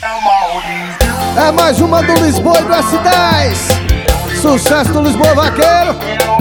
É mais uma do Lisboa e do S10. Sucesso do Lisboa Vaqueiro.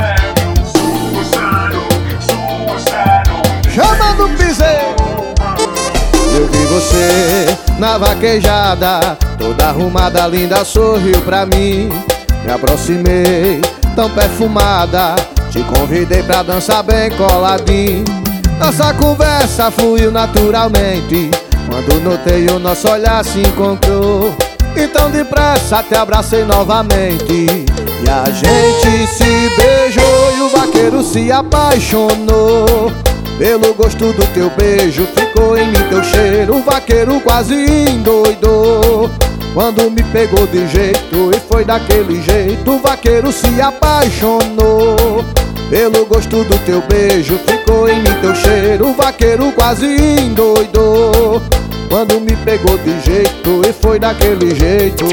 Chamando o piseiro. Eu vi você na vaquejada, toda arrumada, linda, sorriu pra mim. Me aproximei, tão perfumada, te convidei pra dançar bem coladinho. Nossa conversa fluiu naturalmente, quando notei o nosso olhar se encontrou. Então depressa te abracei novamente, e a gente se beijou e o vaqueiro se apaixonou. Pelo gosto do teu beijo ficou em mim teu cheiro. O vaqueiro quase endoidou quando me pegou de jeito, e foi daquele jeito. O vaqueiro se apaixonou. Pelo gosto do teu beijo ficou em mim teu cheiro. O vaqueiro quase endoidou quando me pegou de jeito, e foi daquele jeito.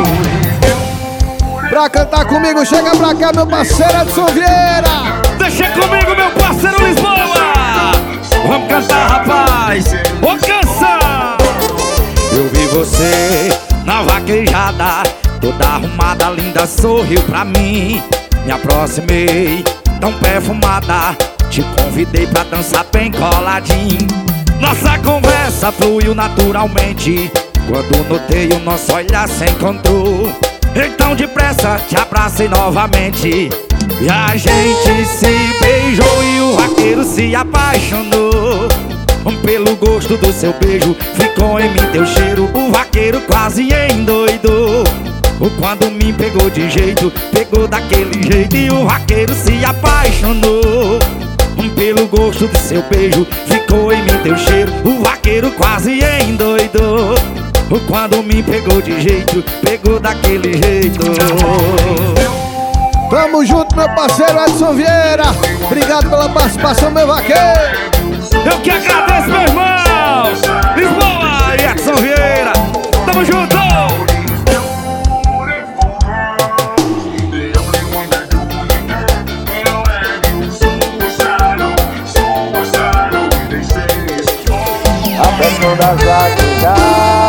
Pra cantar comigo, chega pra cá, meu parceiro Edson Vieira. Deixa comigo, meu parceiro Lisboa. Vamos cantar, rapaz. Ô, canção. Eu vi você na vaquejada, toda arrumada, linda, sorriu pra mim. Me aproximei, tão perfumada, te convidei pra dançar bem coladinho. Nossa conversa fluiu naturalmente, quando notei o nosso olhar se encontrou. Então depressa te abracei novamente, e a gente se beijou e o vaqueiro se apaixonou. Pelo gosto do seu beijo ficou em mim teu cheiro. O vaqueiro quase endoidou quando me pegou de jeito, pegou daquele jeito, e o vaqueiro se apaixonou. Pelo gosto do seu beijo ficou em mim teu cheiro. O vaqueiro quase endoidou quando me pegou de jeito, pegou daquele jeito. Tamo junto, meu parceiro Edson Vieira. Obrigado pela participação, meu vaqueiro. Eu que agradeço, meu irmão Lisboa e Edson Vieira. Tamo junto. A festa das vaquejadas.